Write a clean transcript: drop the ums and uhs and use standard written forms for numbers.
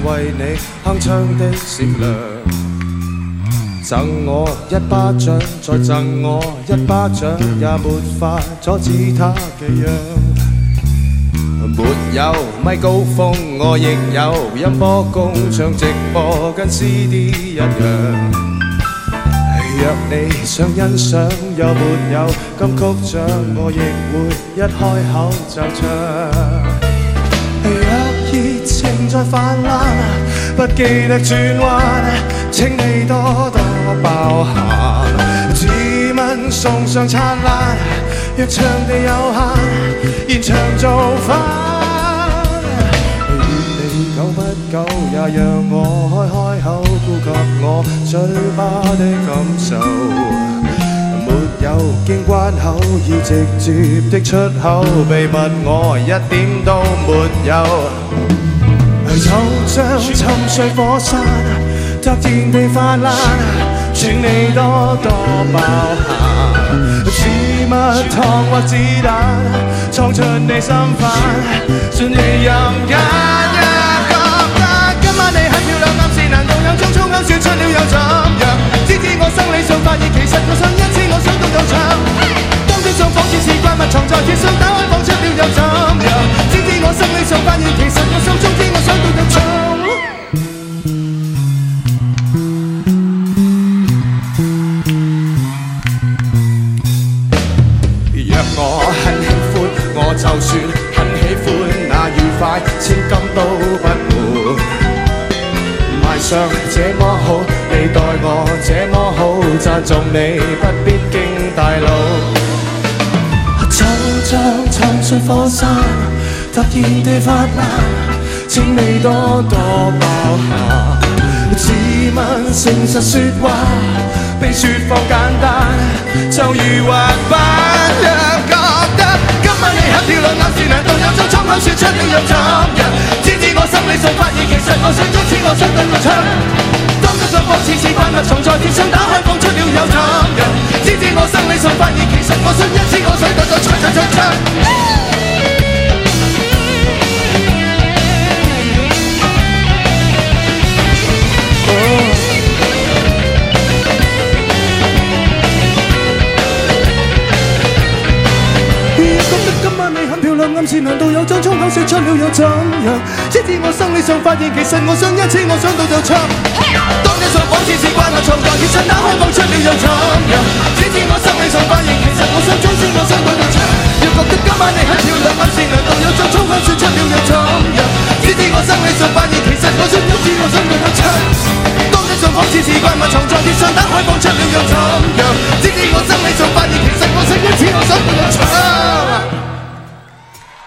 為你鏗鏘的閃亮。贈我一巴掌，再贈我一巴掌，也沒法阻止他寄養。沒有咪高峰，我亦有音波工，唱直播跟 CD 一樣。若你想欣賞又沒有金曲獎，我亦會一開口就唱。若熱情在泛濫，不記得轉彎，請你多多包涵。自問送上燦爛，若場地有限，現場做返。與你久不久，也讓我開口，顧及我嘴巴的感受。沒有經關口，以直接的出口，秘密我一點都沒有。就像沉睡火山，突然地泛濫，請你多多包涵。似蜜糖或子彈，闖出你心瓣，順你任揀一覺得今晚你很漂亮，暗示難道有種粗口說出了又怎樣？只知我生理上發現，其實我想一次我想到就唱。當天上仿似是怪物藏在鐵上，打開放出了又怎樣？只知我生理上發現，其實我心中知我想到就唱。若我很喜歡，我就算很喜歡，那愉快千金都不換。賣相這麼好，你待我這麼好，讚頌你不必經大路。就像沉睡火山，突然地發難，請你多多包涵。自問誠實說話，比説謊簡單，就如滑板。若覺得今晚你很漂亮，眼視難道有種粗口說出了又怎樣？只知我心理上發現，其實我想一次我想對我唱。當真相仿似是怪物藏在鐵上，打開放出了又怎樣？只知我生理上發現，其實我想一次我想對我唱。暗示難道有種粗口說出了又怎樣？只知我生理上發現，其實我想一次我想到就唱。當天上仿似是怪物藏在鐵上，打開放出了又怎樣？只知我生理上發現，其實我想總之我想對就唱。若覺得今晚你很漂亮，暗示難道有種粗口說出了又怎樣？只知我生理上發現，其實我想一次我想對就唱。當天上仿似是怪物藏在鐵上，打開放出了又怎樣？只知我生理上發現，其實我想一次我想對就唱。